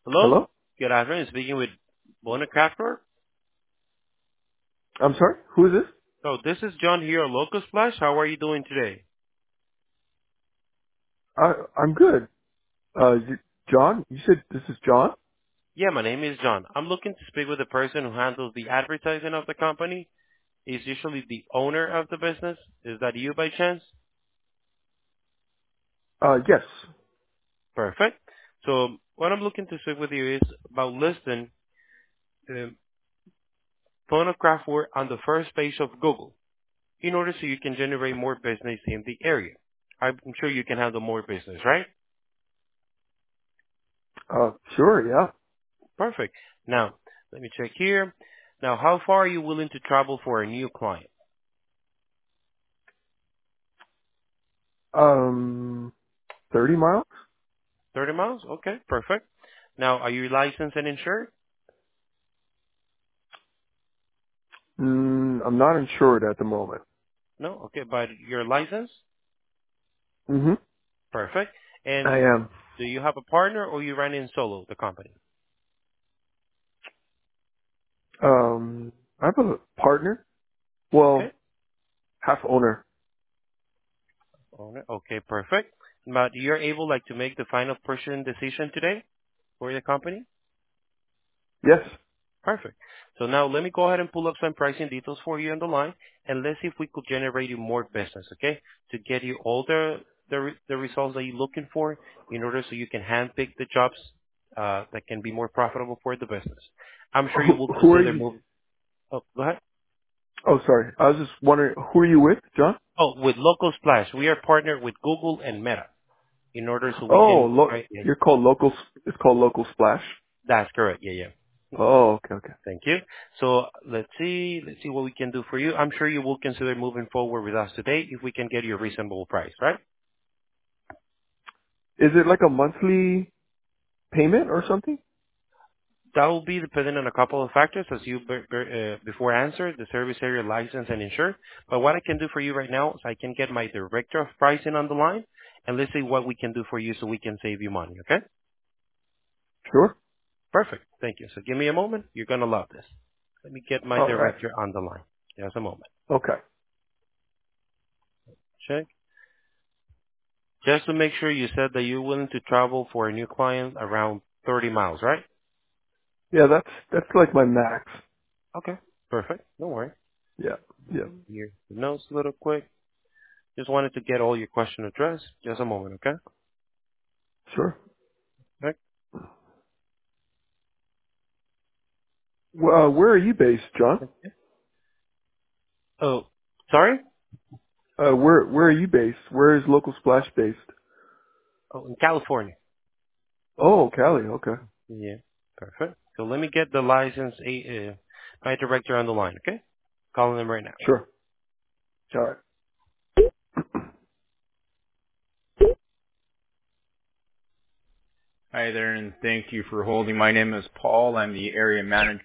Hello. Hello? Good afternoon. Speaking with Bona Crafter. I'm sorry? Who is this? So this is John here on Local Splash. How are you doing today? I'm good. John? You said this is John? Yeah, my name is John. I'm looking to speak with the person who handles the advertising of the company. He's usually the owner of the business. Is that you by chance? Yes. Perfect. So what I'm looking to speak with you is about listing the phonograph word on the first page of Google in order so you can generate more business in the area. I'm sure you can handle more business, right? Sure, yeah. Perfect. Now, let me check here. Now, how far are you willing to travel for a new client? Um, 30 miles? 30 miles? Okay, perfect. Now, are you licensed and insured? I'm not insured at the moment. No? Okay, but you're licensed? Mm-hmm. Perfect. I And am. do you have a partner or you run in solo, the company? I have a partner. Okay. Well, half owner. Owner. Okay, perfect. But you're able like to make the final purchasing decision today for the company? Yes. Perfect. So now let me go ahead and pull up some pricing details for you on the line, and let's see if we could generate you more business, okay? To get you all the results that you're looking for in order so you can handpick the jobs that can be more profitable for the business. I'm sure you will Who are consider you? moving. Oh, go ahead. Oh, sorry. I was just wondering, who are you with, John? Oh, with Local Splash, we are partnered with Google and Meta in order so we Oh, can. Right, yeah, you're called Local, it's called Local Splash? that's correct. Yeah, yeah. Oh, okay, okay. Thank you. So let's see what we can do for you. I'm sure you will consider moving forward with us today if we can get you a reasonable price, right? Is it like a monthly payment or something? That will be dependent on a couple of factors, as you before answered, the service area license and insure. But what I can do for you right now is I can get my director of pricing on the line, and let's see what we can do for you so we can save you money, okay? Sure. Perfect. Thank you. So give me a moment. You're going to love this. Let me get my All right. director on the line. Just a moment. Okay. Check. Just to make sure, you said that you're willing to travel for a new client around 30 miles, right? Yeah, that's like my max. Okay. Perfect. Don't worry. Yeah. Yeah. Your notes a little quick. Just wanted to get all your question addressed. Just a moment, okay? Sure. Okay. Well, where are you based, John? Oh, sorry? Where are you based? Where is Local Splash based? Oh, in California. Oh, Cali. Okay. Yeah. Perfect. So let me get the license, my director on the line, okay? Calling him right now. Sure. All right. Hi there, and thank you for holding. My name is Paul. I'm the area manager